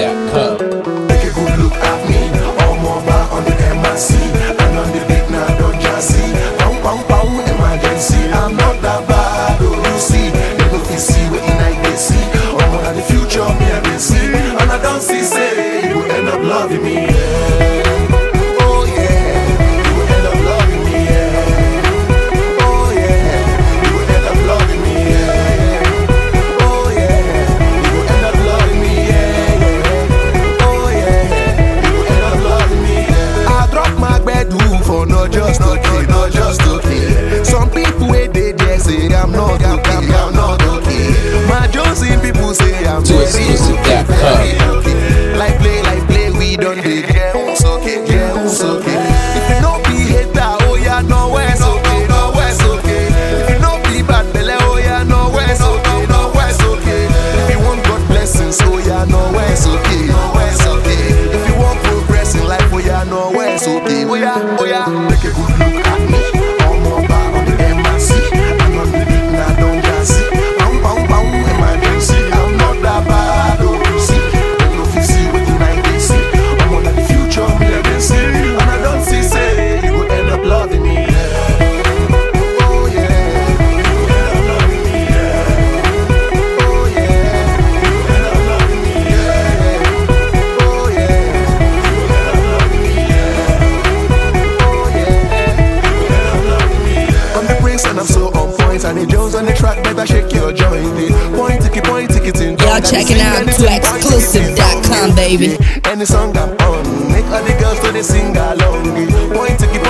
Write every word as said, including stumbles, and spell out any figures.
dot com. Take a good look at me. All more back on the M I C. And on the beat now, don't just see. Pow, pow, pow, emergency. I'm not that bad, oh, you see. You go to see what in I can see. All more than the future, me I can see. And I don't see, say, you will end up loving me, yeah. Oh, yeah. You will end up loving me, yeah. Oh, yeah. You will end up loving me, yeah. Oh, yeah. You will end up loving me, yeah, yeah. Oh, yeah. You will end up loving me, yeah. I drop my bedroom for not just okay, not just okay. Some people wait they there say I'm not okay, I'm not okay. My Josie people say I'm To very exclusive okay, dot com. very okay. Like play, like play, we don't be yeah, who's okay, yeah, who's okay. If you don't be hater, oh yeah, no where's okay, no where's okay. If you don't be bad belly, oh yeah, no where's okay, no where's okay. If you want God blessings, oh yeah, no where's okay, no where's okay. If you want progress in life, oh yeah, no where's okay. Oh yeah, oh yeah. Take a good look at me. All more back on the M I C. I'm on the beat now, don't just see. Pow, pow, pow, emergency. I'm not that bad, oh, you see. You know if you see what you like, they see. I'm on the future, me I can see. And I don't see, say, you will end up loving me, yeah. Oh, yeah. You will end up loving me, yeah. Oh, yeah. You will end up loving me, yeah. Oh, yeah. You will end up loving me, yeah. Oh, yeah. You will end up loving me, yeah. I'm the prince and I'm so on point. And the Jones on the track, better shake your joint. Point ticket, point ticket in. Y'all checking out to exclusive dot com, baby. Any song I'm on, make all the girls to they sing along. Point ticket.